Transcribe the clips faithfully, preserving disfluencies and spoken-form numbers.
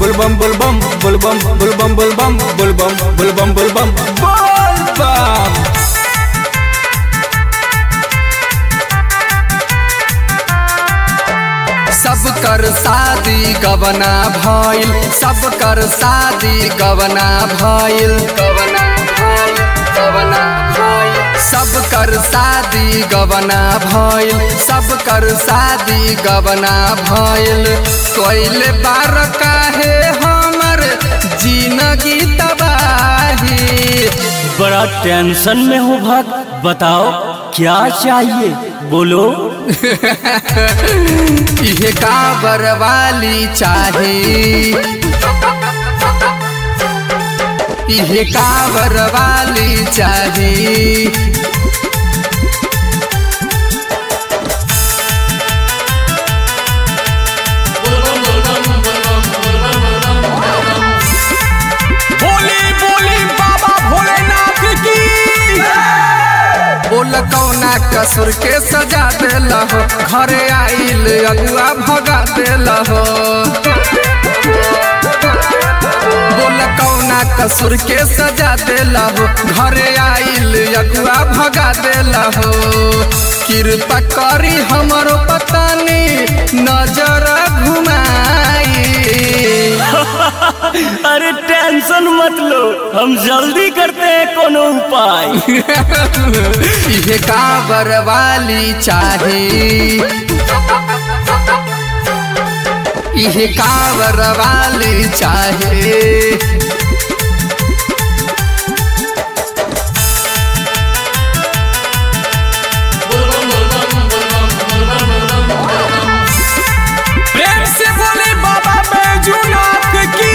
बुलबम बुलबम बुलबम बुलबम बुलबम बुलबम बुलबम बुलबम बुलबम। सब कर शादी गवना भइल, सब कर शादी गवना भइल, गवना भइल, गवना भइल। सब कर शादी गवना भइल, सब कर शादी गवना भइल। कोइले बार काहे हमर जिंदगी तबाही। बड़ा टेंशन में हो भक्त, बताओ क्या चाहिए बोलो। इहे काबर वाली चाहे, इहे काबर वाली चाहे। बोली बोली बाबा भोलेनाथ की। बोल कौना कसुर के सजा देला हो, घरे आइल अगुआ भगा देला हो। बोल कौना कसुर के सजा देला हो, घरे आइल अगुआ भगा देला हो। कृपा करी हमरो पतानी नजर घुमाई। अरे टेंशन मत लो, हम जल्दी करते हैं कोनो उपाय। इहे काबर वाली चाहे, इहे काबर वाली चाहे। प्रेम से बोले बाबा बैजूनाथ की।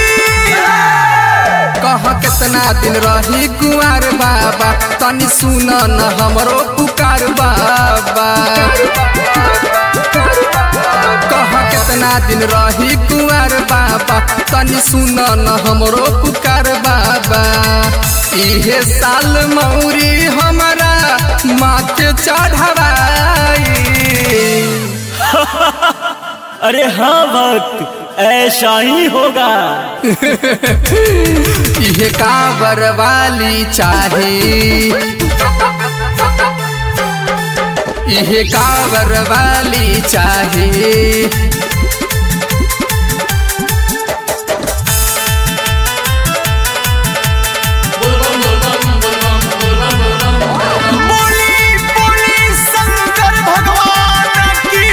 कह कितना दिन रही कुंवर बाबा, तनी सुन न हमरो पुकार बाबा। कह कितना दिन रही कुंवर बाबा, तनी सुन न हमरो पुकार बाबा। इहे साल मौरी हमारा माँ के चढ़ाई। अरे हाँ भक्त, ऐसा ही होगा। इहे काबर वाली चाहे, इहे काबर वाली चाहे। बोली बोली शंकर भगवान की।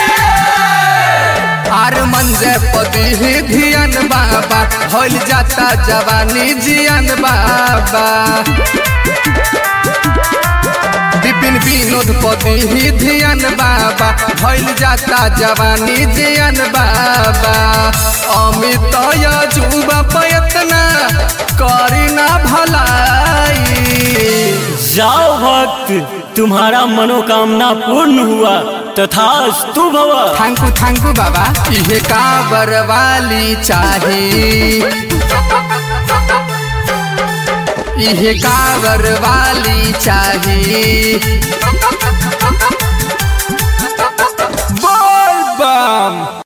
आर मंजे पदी धियन बाबा, होल जाता जवानी जियन बाबा। विपिन विनोद पदी धियन बाबा, होल जाता जवानी जियन बाबा। अमित युवा प्रयत्न करी ना भलाई। जाओ भक्त, तुम्हारा मनोकामना पूर्ण हुआ, तथास्तु भव। थैंकू थैंकू बाबा। इहे काबर वाली चाहे, इहे काबर वाली चाहे।